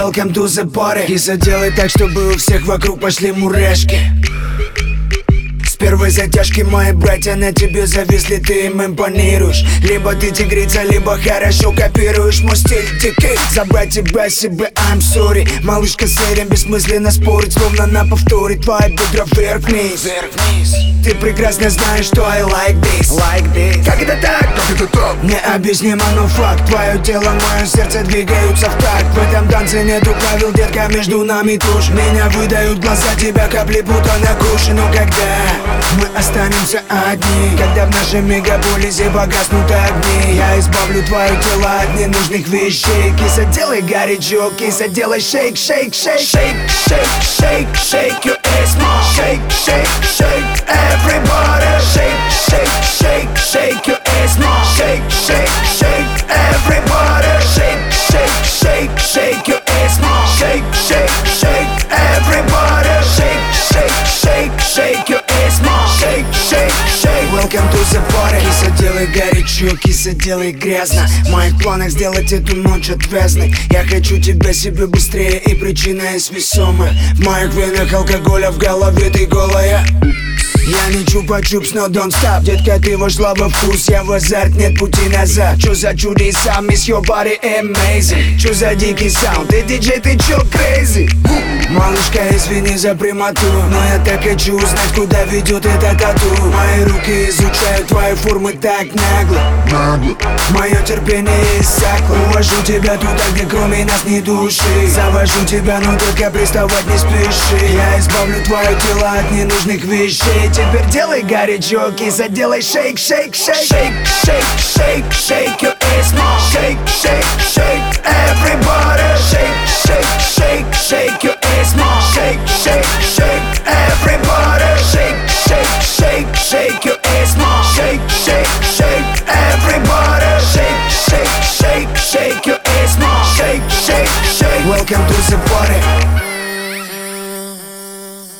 Welcome to the party. Киса, делай так, чтобы у всех вокруг пошли мурашки. С первой затяжки мои братья на тебе зависли, ты им импонируешь. Либо ты тигрица, либо хорошо копируешь мой стиль дикий. Забрать тебя себе, I'm sorry. Малышка с этим бессмысленно спорить, словно на повторе. Твои бедра вверх-вниз. Ты прекрасно знаешь, что I like this. Как это так? Необъяснимо, но факт. Твое тело, мое сердце двигаются в такт. В этом танце нету правил, детка, между нами тушь. Меня выдают глаза, тебя капли будто на куше. Но когда мы останемся одни, когда в нашем мегаполисе погаснут огни, я избавлю твое тело от ненужных вещей. Киса, делай горячо, киса, делай шейк, шейк, шейк. Шейк, шейк, шейк, шейк your ass more. Шейк, шейк, шейк, everybody. Шейк, шейк, шейк, шейk your ass more. Шейк, шейк, шейk, everybody. Шейк, шейк, шейк, шейk your ass more. Шейк, шейк, шейk, everybody. Шейк, шейк, шейк, шейk your ass more. Шейк, шейк, шейк. Welcome to the party. Киса, делай горячо, киса, делай грязно. В моих планах сделать эту ночь отвязной. Я хочу тебя себе быстрее, и причина есть весомая. В моих венах алкоголя, в голове ты голая. Я не чупа-чупс, но don't stop. Детка, ты вошла во вкус, я в азарт, нет пути назад. Чё за чудеса, miss your body amazing. Чё за дикий саунд, ты диджей, ты чё crazy? Малышка, извини за прямоту, но я так хочу узнать, куда ведет эта тату. Мои руки изучают твои формы так нагло. Мое терпение иссякло. Увожу тебя туда, где кроме нас ни души. Завожу тебя, но только приставать не спеши. Я избавлю твое тело от ненужных вещей. Теперь делай горячо, киса, делай шейк, шейк, шейк. Шейк, шейк, шейк, шейк your ass more. Шейк, шейк, шейк, everybody.